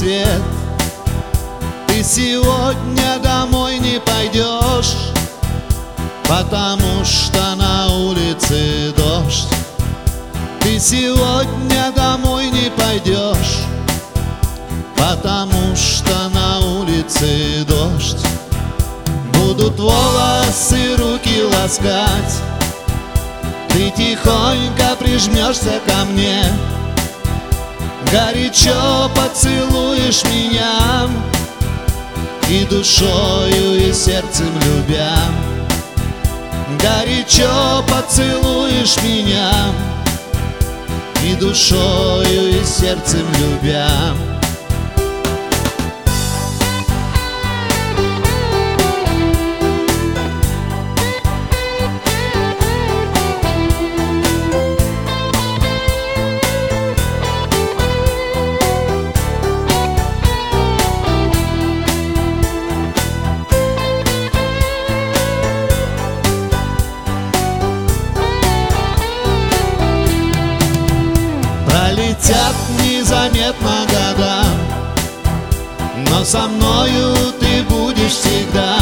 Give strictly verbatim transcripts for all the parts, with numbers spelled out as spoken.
свет. Ты сегодня домой не пойдешь, потому что на улице дождь. Ты сегодня домой не пойдешь, потому что на улице дождь. Будут волосы руки ласкать, ты тихонько прижмешься ко мне, горячо поцелуешь меня, и душою, и сердцем любя. Горячо поцелуешь меня, и душою, и сердцем любя. Пролетят незаметно года, но со мною ты будешь всегда.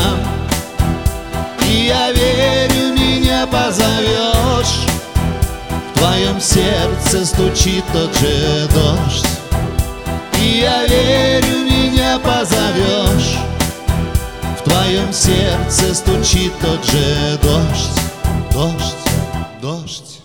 И я верю, меня позовешь, в твоем сердце стучит тот же дождь. И я верю, меня позовешь, в твоем сердце стучит тот же дождь. Дождь, дождь.